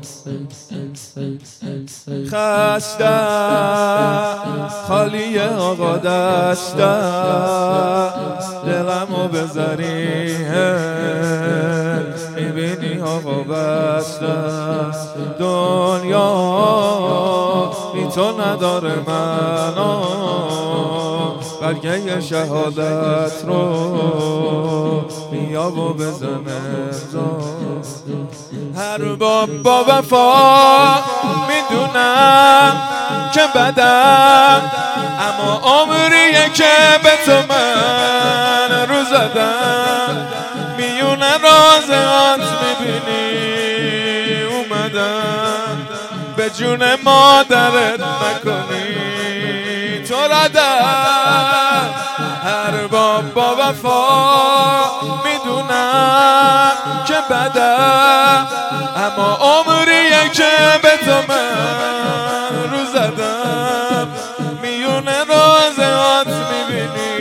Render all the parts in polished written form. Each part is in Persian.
خستم خالی آقا دستم دلمو بذاری میبینی آقا بستم دنیا بی تو نداره منو برگه شهادت رو بیا و بزن امضا هر باب با وفا میدونم که بدم اما عمریه که به تو من رو زدم میونه رازات میبینی اومدم به جون مادرت نکنی تو ردم هر باب با وفا میدونم که بدم اما عمریه که به تو من رو زدم میونه رازات میبینی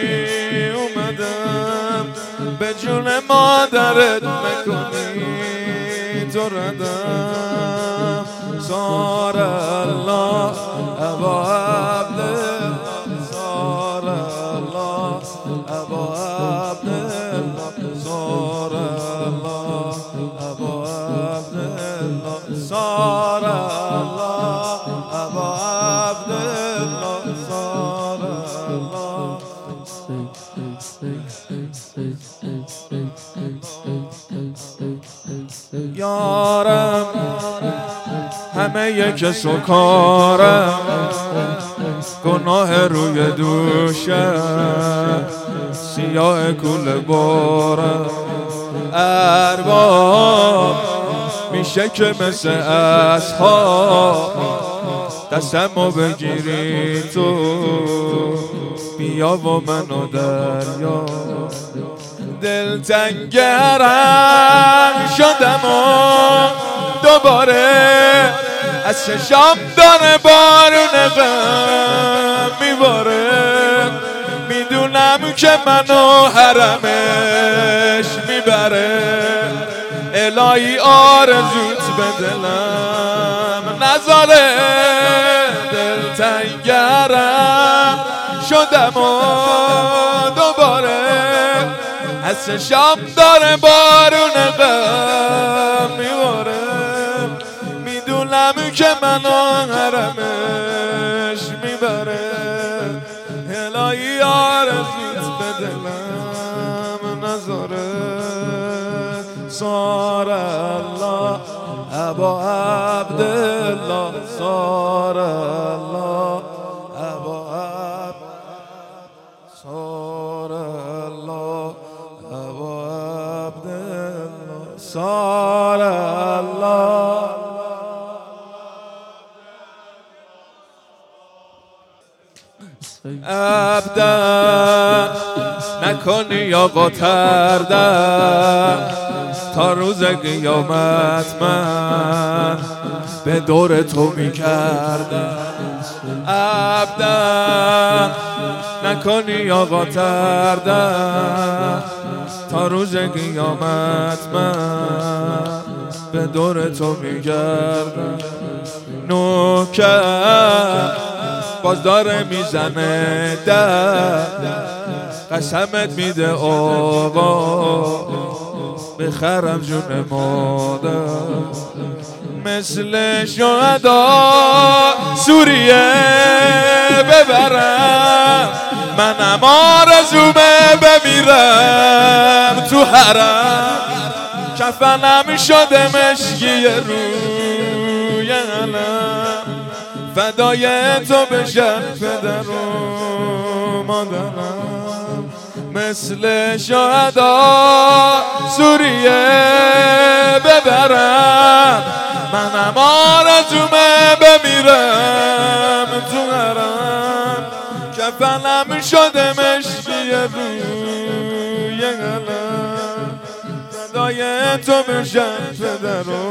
اومدم به جون مادرت نکنی تو ردم صار الله ابا عبدالله صار الله ابا عبدالله صار الله ابا عبدالله صار الله ابا عبدالله صار الله یارم همه یک سکارم گناه روی دوشم سیاه کل بارم ارباب میشه که مثل اصحاب دستمو بگیری تو بیا و منو دریا دلتنگرم شدم و دوباره از چشام داره بارون غم میباره میدونم که منو حرمش میبره الهی آرزوت به دلم نذاره دلتنگرم شدم و دوباره از چشام داره بارون غم میباره میدونم که منو حرمش میبره الهی آرزوت به دلم نذاره صار الله ابا عبدالله صار الله ابا عبدالله صار الله ابا عبدالله صار الله عبدم نکنی آقا تردم تا روز قیامت من به دور تو میکردم عبدم نکنی آقا تردم تا روز قیامت من به دور تو میگردم نوکر باز داره میزنه در قسمت میده آقا بخرم جون مادر مثل شهدا سوریه ببرم منم آرزومه بمیرم تو حرم کفنم شده مشکی روی علم فدای تو بشم پدر و مادرم مثل شهدا سوریه ببرم منم آرزومه بمیرم تو حرم کفنم شده مشکی روی علم فدای تو بشم پدر و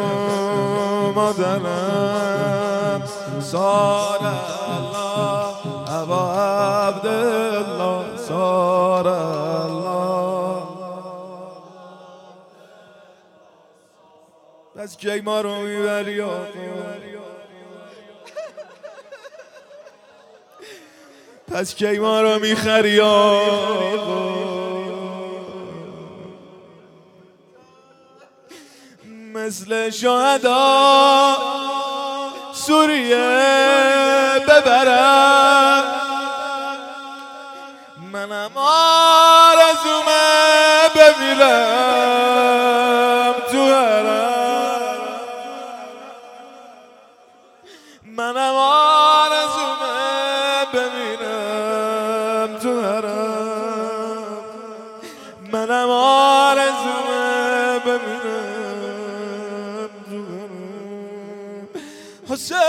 مادرم صار الله ابا عبدالله صار الله پس کی ما رو میبری آقا؟ پس کی ما رو میخری آقا؟ مثل شهدا سوریه ببرم، منم آرزومه بمیرم تو حرم، منم آرزومه بمیرم تو حرم، منم آرزومه بمیرم تو حرم. حسین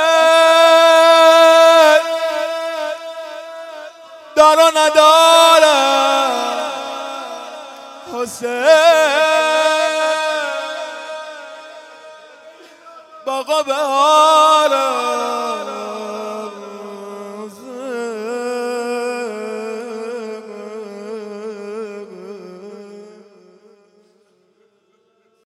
دار و ندارم، حسین باغ و بهارم،